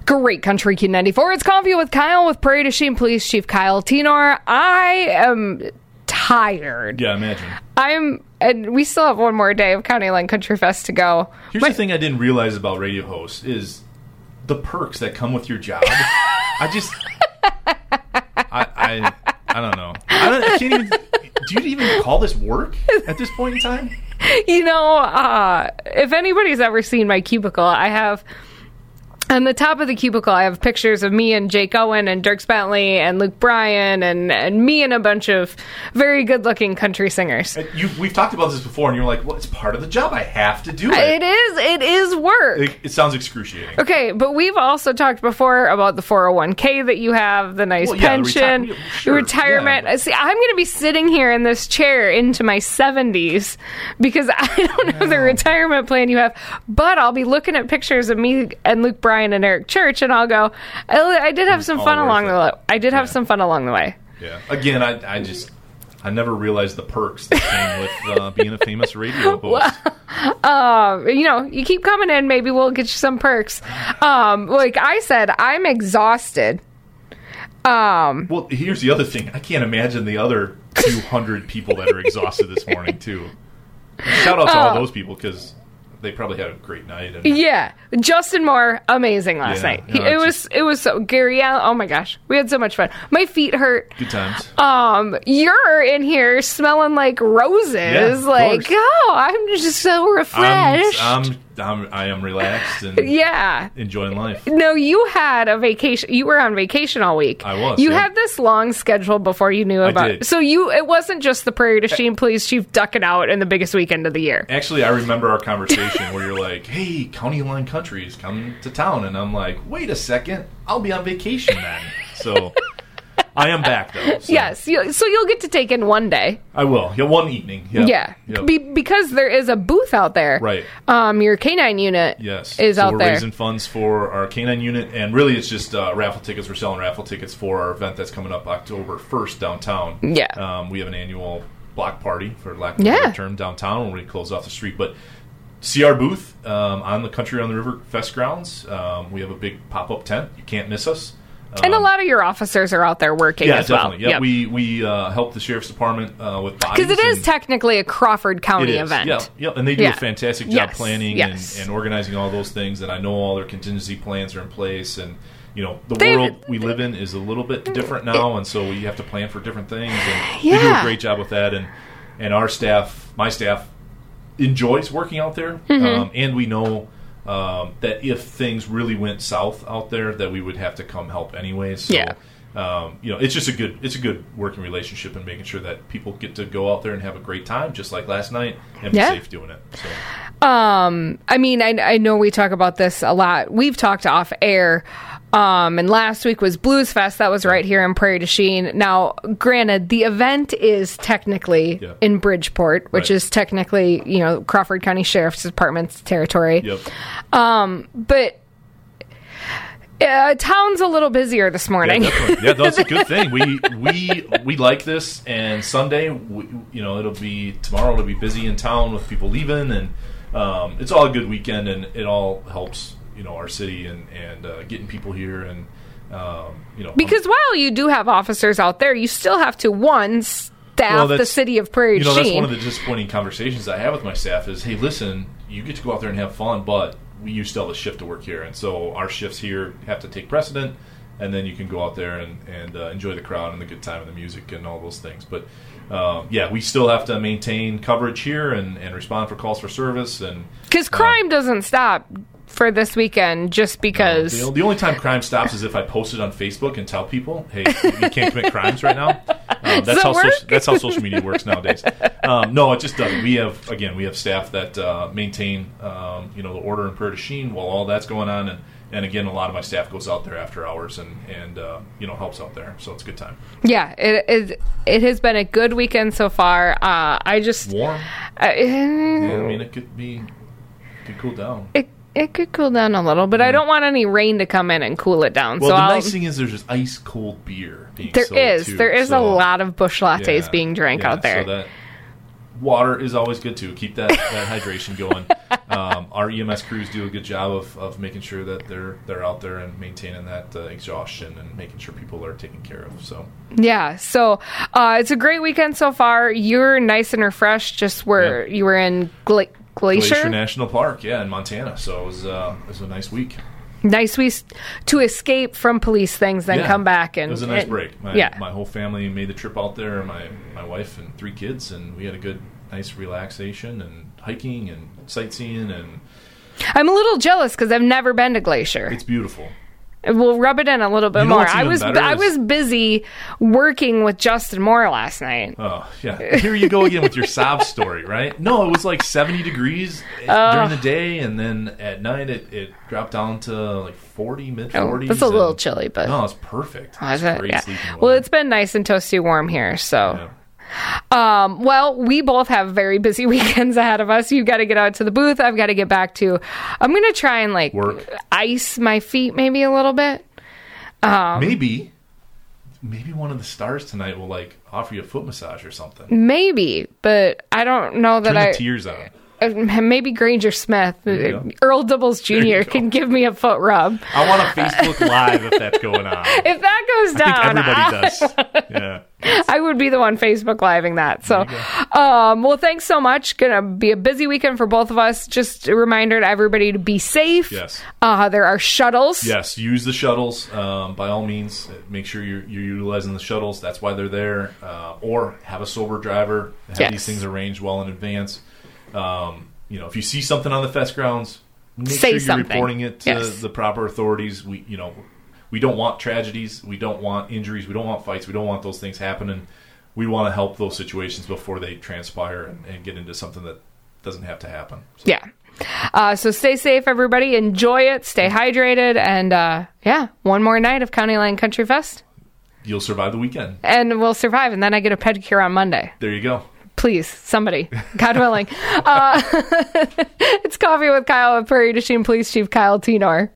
Great Country Q94. It's Coffee with Kyle with Prairie du Chien Police Chief Kyle Tenor. I am tired. Yeah, imagine. And we still have one more day of County Line Country Fest to go. Here's the thing I didn't realize about radio hosts is the perks that come with your job. I don't know. I can't even. Do you even call this work at this point in time? You know, if anybody's ever seen my cubicle, I have. On the top of the cubicle, I have pictures of me and Jake Owen and Dirk Bentley and Luke Bryan and me and a bunch of very good-looking country singers. We've talked about this before, and you're like, well, it's part of the job. I have to do it. It is work. It sounds excruciating. Okay, but we've also talked before about the 401k that you have, the nice pension, the retirement. Yeah. See, I'm going to be sitting here in this chair into my 70s because I don't know the retirement plan you have, but I'll be looking at pictures of me and Luke Bryan and Eric Church, and I'll go, I did have some fun along the way. I did have some fun along the way. Yeah. Again, I never realized the perks that came with being a famous radio host. Well, you keep coming in, maybe we'll get you some perks. Like I said, I'm exhausted. Well, here's the other thing. I can't imagine the other 200 people that are exhausted this morning, too. Shout out to all those people, because they probably had a great night. Yeah. Justin Moore, amazing last night. It was so Gary Allen. Oh my gosh. We had so much fun. My feet hurt. Good times. You're in here smelling like roses. Yeah, I'm just so refreshed. I am relaxed and enjoying life. No, you had a vacation. You were on vacation all week. I was. You had this long schedule before you knew about it. So it wasn't just the Prairie du Chien Police Chief ducking out in the biggest weekend of the year. Actually, I remember our conversation where you're like, hey, County Line Country is coming to town. And I'm like, wait a second. I'll be on vacation then. So I am back, though. So. Yes. So you'll get to take in one day. I will. Yeah, one evening. Yep. Yeah. Yep. Because there is a booth out there. Right. Your canine unit is out there. We're raising funds for our canine unit. And really, it's just raffle tickets. We're selling raffle tickets for our event that's coming up October 1st downtown. Yeah. We have an annual block party, for lack of a better term, downtown when we close off the street. But see our booth on the Country on the River Fest grounds. We have a big pop-up tent. You can't miss us. And a lot of your officers are out there working as well. Definitely. Yeah, we help the Sheriff's Department with bodies. Because it is technically a Crawford County event. Yeah, and they do a fantastic job planning and organizing all those things. And I know all their contingency plans are in place. And, the world we live in is a little bit different now. And so we have to plan for different things. And they do a great job with that. And our staff, my staff, enjoys working out there. Mm-hmm. And we know that if things really went south out there, that we would have to come help anyways. So, it's just a good working relationship and making sure that people get to go out there and have a great time, just like last night, and be safe doing it. So. I know we talk about this a lot. We've talked off air. And last week was Blues Fest. That was right here in Prairie du Chien. Now, granted, the event is technically in Bridgeport, which is technically, Crawford County Sheriff's Department's territory. Yep. But town's a little busier this morning. Yeah, definitely. Yeah, that's a good thing. We like this, and Sunday, tomorrow it'll be busy in town with people leaving, and it's all a good weekend, and it all helps. Our city and getting people here and because while you do have officers out there, you still have to staff the city of Prairie du Chien. That's one of the disappointing conversations I have with my staff is, hey, listen, you get to go out there and have fun, but you still have a shift to work here, and so our shifts here have to take precedent, and then you can go out there and enjoy the crowd and the good time and the music and all those things. But we still have to maintain coverage here and respond for calls for service, and because crime doesn't stop for this weekend just because... The only time crime stops is if I post it on Facebook and tell people, hey, you can't commit crimes right now. That's how social media works nowadays. No, it just doesn't. We have staff that maintain the order in Prairie du Chien while all that's going on, and again, a lot of my staff goes out there after hours and helps out there, so it's a good time. Yeah, it has been a good weekend so far. Warm. It could cool down. It could cool down a little, but I don't want any rain to come in and cool it down. Well, the nice thing is there's just ice cold beer being sold, too. There is a lot of Busch Lattes being drank out there. So water is always good too. Keep that hydration going. Our EMS crews do a good job of making sure that they're out there and maintaining that exhaustion and making sure people are taken care of. So yeah, so it's a great weekend so far. You're nice and refreshed. Just where you were in Glacier National Park, in Montana. So it was a nice week. Nice week to escape from police things, then come back and it was a nice break. My whole family made the trip out there. My wife and 3 kids, and we had a good, nice relaxation and hiking and sightseeing. And I'm a little jealous because I've never been to Glacier. It's beautiful. We'll rub it in a little bit more. I was busy working with Justin Moore last night. Oh, yeah. Here you go again with your sob story, right? No, it was like 70 degrees during the day, and then at night it dropped down to like 40, mid-40s. It's a little chilly, but... No, it's perfect. It's great sleeping weather. Well, it's been nice and toasty warm here, so... Yeah. Well, we both have very busy weekends ahead of us. You've got to get out to the booth. I've got to get back to... I'm going to try and work. Ice my feet maybe a little bit. Maybe one of the stars tonight will offer you a foot massage or something. Maybe, but I don't know that Turn the tears on. Maybe Granger Smith, Earl Dibbles Jr. can give me a foot rub. I want a Facebook Live if that's going on. If that goes down, I think everybody does. Yeah, I would be the one Facebook Living that. So, well, thanks so much. Gonna be a busy weekend for both of us. Just a reminder to everybody to be safe. Yes. There are shuttles. Yes, use the shuttles by all means. Make sure you're utilizing the shuttles. That's why they're there. Or have a sober driver. Have these things arranged well in advance. If you see something on the fest grounds, make sure you're reporting it to the proper authorities. We don't want tragedies. We don't want injuries. We don't want fights. We don't want those things happening. We want to help those situations before they transpire and get into something that doesn't have to happen. So. Yeah. So stay safe, everybody. Enjoy it. Stay hydrated. And, one more night of County Line Country Fest. You'll survive the weekend. And we'll survive. And then I get a pedicure on Monday. There you go. Please, somebody, God willing. It's Coffee with Kyle with Prairie du Chien Police Chief Kyle Tenor.